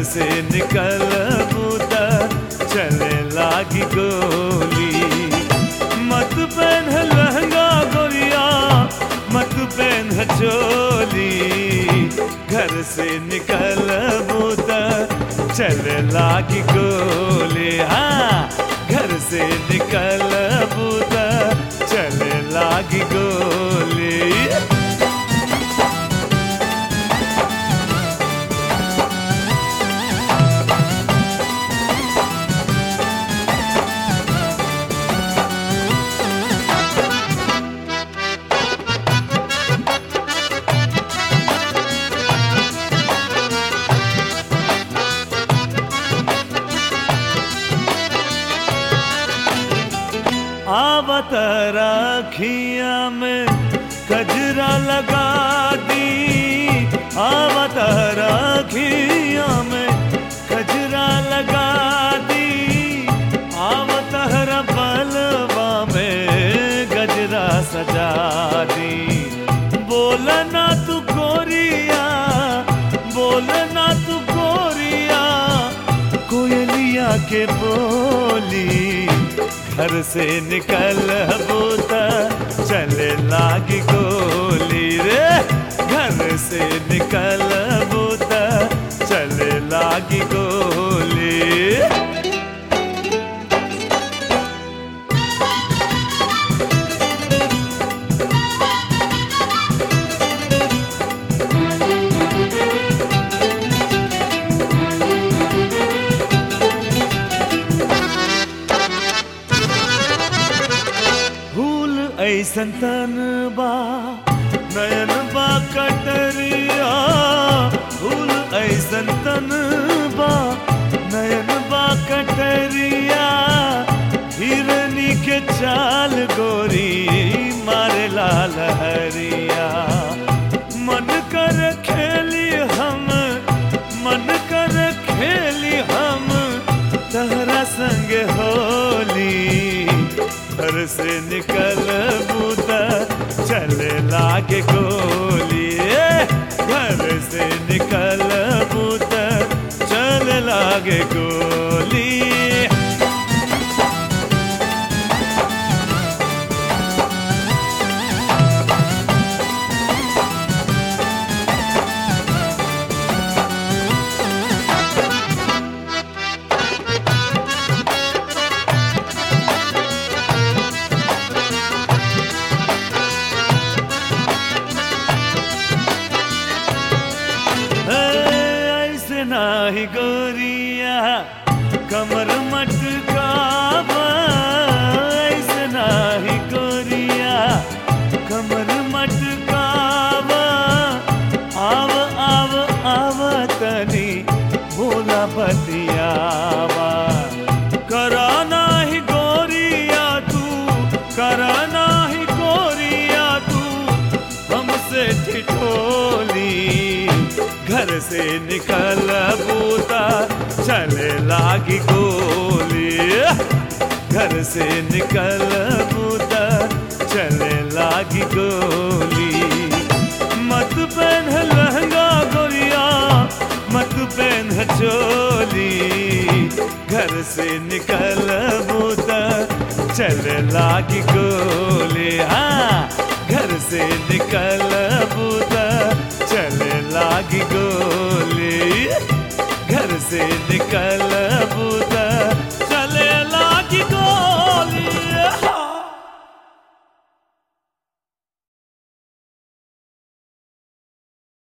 से निकल बूता चले लागी गोली। मत पहन लहंगा गोरिया, मत पहन चोली, घर से निकल बूता चले लागी गोली। हाँ, घर से निकल बूता चले लागी गोली। आवत राखिया में कजरा लगा दी, आवत राखिया में कजरा लगा दी, आवत बलवा में गजरा सजा दी। बोलना तू गोरिया, बोलना तू गोरिया, कोयलिया के बोली। घर से निकल बूता चले लागी गोली रे, घर से निकल बूता चले लागी गोली। ऐसन तन बा नयन बा कटरिया, फूल ऐसन तन बा नयन बा कटरिया, हिरनी के चाल गोरी मारे लाल हरिया। मन कर खेली हम, मन कर खेली हम तहरा संग होली। घर से निकल बूता चले लागे गोली, घर से निकल बूता चले लागे गोली। नाही गोरिया कमर मटकावा, ऐसे नाही गोरिया कमर मटकावा। आव आव आव तनी बोला बतियावा। करा नाही गोरिया तू, करा नाही गोरिया तू हमसे ठिठोली। घर से निकल बूता चले लागी गोली, घर से निकल बूता चले लागी गोली। मत पहन लहंगा गोरिया, मत पहन चोली, घर से निकल बूता चले लागी गोली। हाँ, घर से निकल बूता चले लागी गोली, घर से निकल बूता